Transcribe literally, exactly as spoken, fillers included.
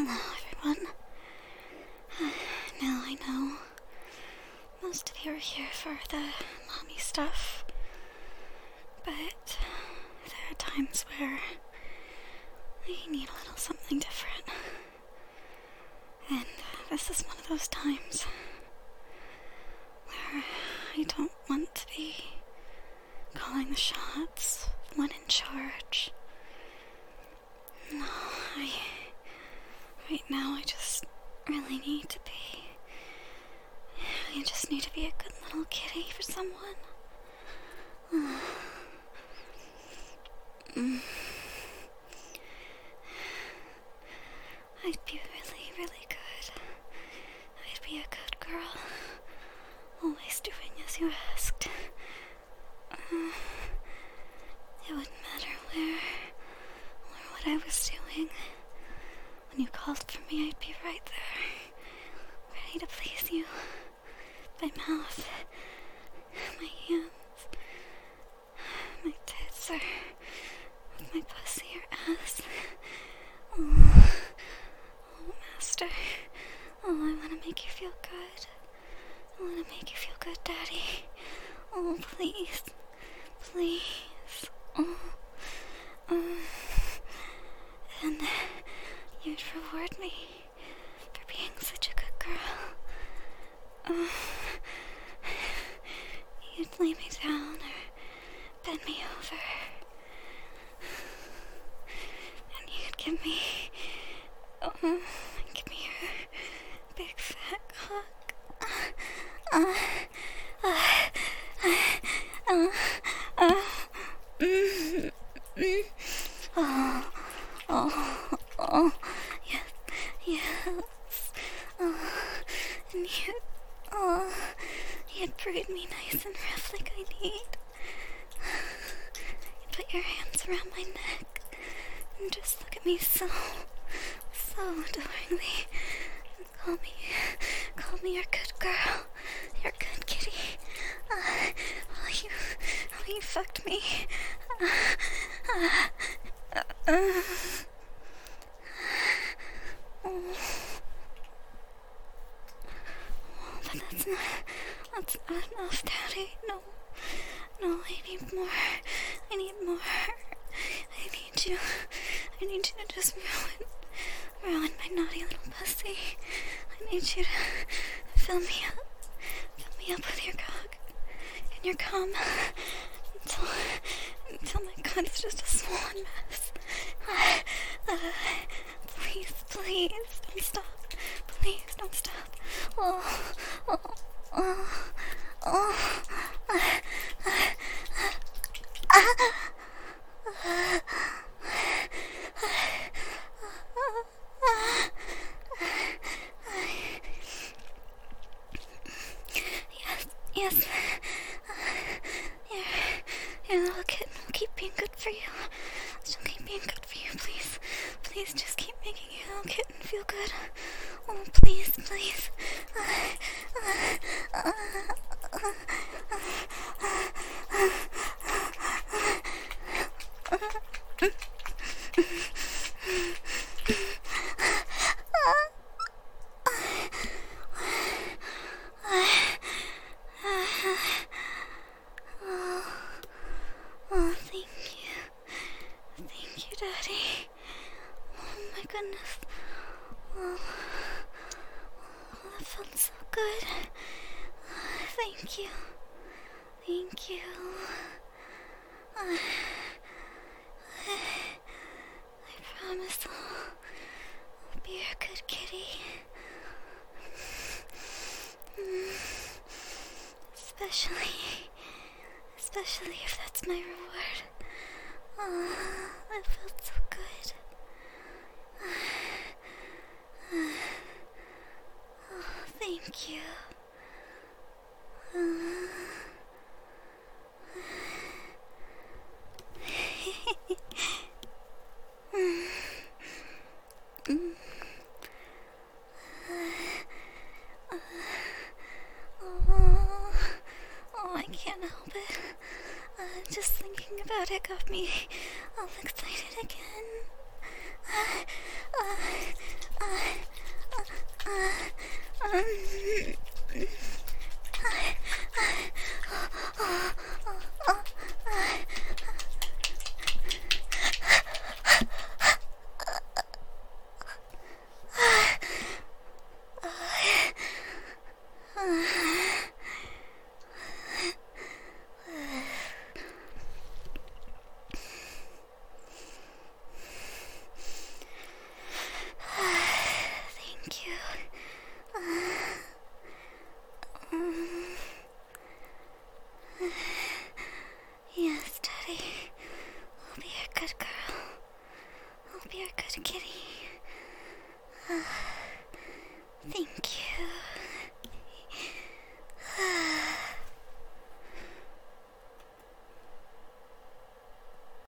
Hello, everyone. Now I know most of you are here for the mommy stuff, but there are times where we need a little something different. And this is one of those times where I don't want to be calling the shots, one in charge. No, I... Right now, I just really need to be... I just need to be a good little kitty for someone. Mm. I'd be really, really good. I'd be a good girl. Always doing as you asked. Uh, it wouldn't matter where or what I was doing. When you called for me, I'd be right there, ready to please you. My mouth, my hands, my tits, or with my pussy or ass. Oh, oh, master. Oh, I want to make you feel good. I want to make you feel good, Daddy. Oh, please. Please. Oh. Um. And you'd reward me for being such a good girl. Uh, you'd lay me down or bend me over. And you'd give me... Oh, give me your big fat cock. Uh, uh, uh, uh, uh, mm, mm, oh, oh, oh, yes, yes, oh, and you, oh, you'd braid me nice and rough like I need. You'd put your hands around my neck and just look at me so, so adoringly. Call me, call me your good girl, your good kitty. Uh, while you, while you fucked me. Uh, uh, uh, uh. Oh. But that's not, that's not enough, Daddy. No, no, I need more. I need more. I need you. I need you to just ruin. Ruin my naughty little pussy. I need you to fill me up. Fill me up with your cock and your cum until, until my cunt's just a swollen mess. Uh, uh, please, please, don't stop. Please, don't stop. Oh, oh, oh, oh. Uh, uh, uh, uh, uh. Yes, uh, your, your little kitten will keep being good for you. She'll keep being good for you, please. Please just keep making your little kitten feel good. Oh, please, please. Uh, uh, uh, uh, uh, uh, uh, Oh, thank you. Thank you, Daddy. Oh my goodness. Oh, oh that felt so good. Oh, thank you. Thank you. Uh, I, I promise I'll, I'll be your good kitty. Mm, especially... Especially if that's my reward. Oh, that felt so good. Oh, thank you. Uh, mm. Uh, oh, oh, I can't help it. Uh, just thinking about it got me all excited again. Uh, uh, uh, good kitty.